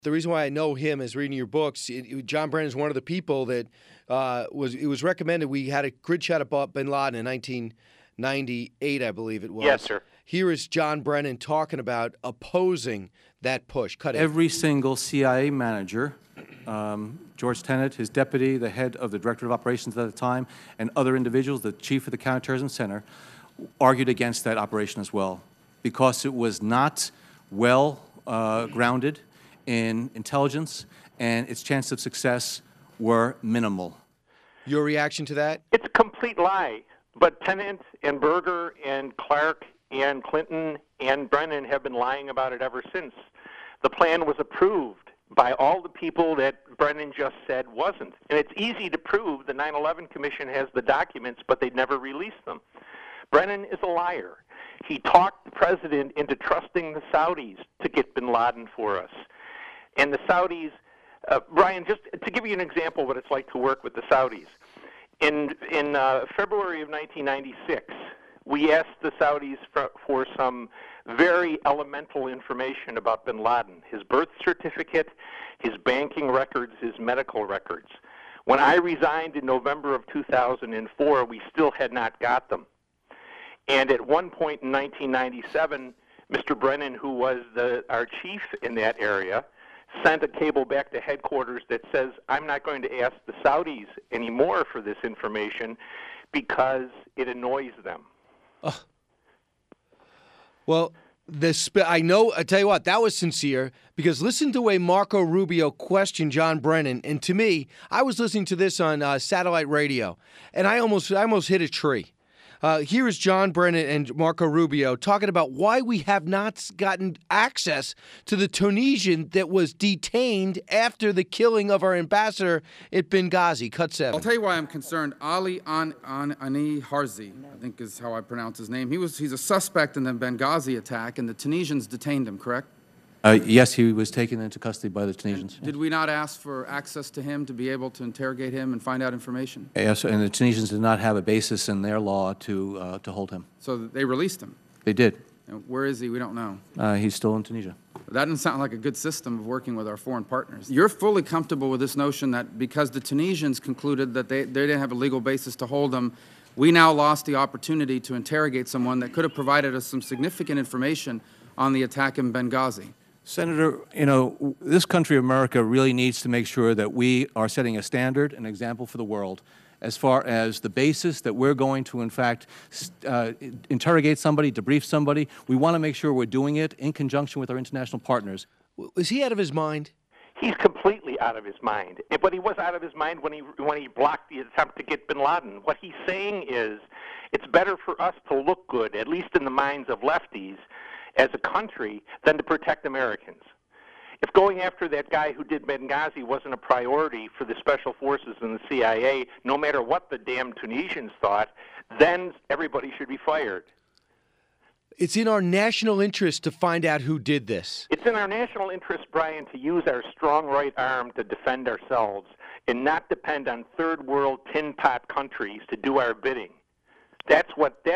The reason why I know him is reading your books. John Brennan is one of the people that it was recommended. We had a grid shot of bin Laden in 1998, I believe it was. Yes, sir. Here is John Brennan talking about opposing that push. Cut it. Every single CIA manager, George Tenet, his deputy, the head of the Director of Operations at the time, and other individuals, the chief of the Counterterrorism Center, argued against that operation as well because it was not well grounded in intelligence, and its chances of success were minimal. Your reaction to that? It's a complete lie. But Tennant and Berger and Clark and Clinton and Brennan have been lying about it ever since. The plan was approved by all the people that Brennan just said wasn't. And it's easy to prove. The 9/11 Commission has the documents, but they never released them. Brennan is a liar. He talked the president into trusting the Saudis to get bin Laden for us. And the Saudis, Brian, just to give you an example of what it's like to work with the Saudis. In February of 1996, we asked the Saudis for some very elemental information about bin Laden, his birth certificate, his banking records, his medical records. When I resigned in November of 2004, we still had not got them. And at one point in 1997, Mr. Brennan, who was our chief in that area, sent a cable back to headquarters that says, I'm not going to ask the Saudis anymore for this information because it annoys them. Well, I tell you what, that was sincere, because listen to the way Marco Rubio questioned John Brennan. And to me, I was listening to this on satellite radio, and I almost hit a tree. Here is John Brennan and Marco Rubio talking about why we have not gotten access to the Tunisian that was detained after the killing of our ambassador at Benghazi. Cut 7. I'll tell you why I'm concerned. Ali Ani Harzi, I think is how I pronounce his name. He's a suspect in the Benghazi attack, and the Tunisians detained him, correct? Yes, he was taken into custody by the Tunisians. Did we not ask for access to him to be able to interrogate him and find out information? Yes, and the Tunisians did not have a basis in their law to hold him. So they released him? They did. And where is he? We don't know. He's still in Tunisia. That doesn't sound like a good system of working with our foreign partners. You're fully comfortable with this notion that because the Tunisians concluded that they didn't have a legal basis to hold him, we now lost the opportunity to interrogate someone that could have provided us some significant information on the attack in Benghazi. Senator, this country, America, really needs to make sure that we are setting a standard, an example for the world, as far as the basis that we're going to, in fact, interrogate somebody, debrief somebody. We want to make sure we're doing it in conjunction with our international partners. Was he out of his mind? He's completely out of his mind. But he was out of his mind when he blocked the attempt to get bin Laden. What he's saying is it's better for us to look good, at least in the minds of lefties, as a country than to protect Americans. If going after that guy who did Benghazi wasn't a priority for the special forces and the CIA, no matter what the damn Tunisians thought, then everybody should be fired. It's in our national interest to find out who did this. It's in our national interest, Brian, to use our strong right arm to defend ourselves and not depend on third world tin pot countries to do our bidding. That's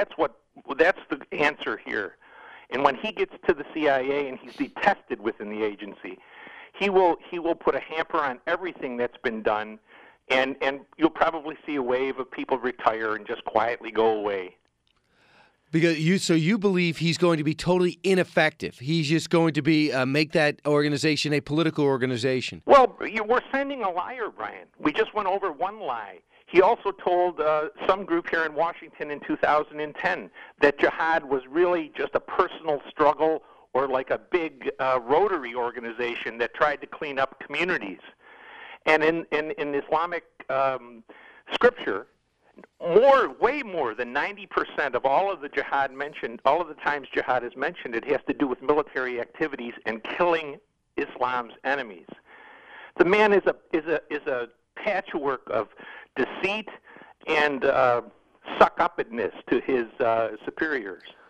the answer here. And when he gets to the CIA and he's detested within the agency, he will put a hamper on everything that's been done, and you'll probably see a wave of people retire and just quietly go away. Because you believe he's going to be totally ineffective. He's just going to be make that organization a political organization. Well, we're sending a liar, Brian. We just went over one lie. He also told some group here in Washington in 2010 that jihad was really just a personal struggle or like a big Rotary organization that tried to clean up communities. And in Islamic scripture, way more than 90% of all of the jihad mentioned, all of the times jihad is mentioned, it has to do with military activities and killing Islam's enemies. The man is a patchwork of deceit and suck-uppedness to his superiors.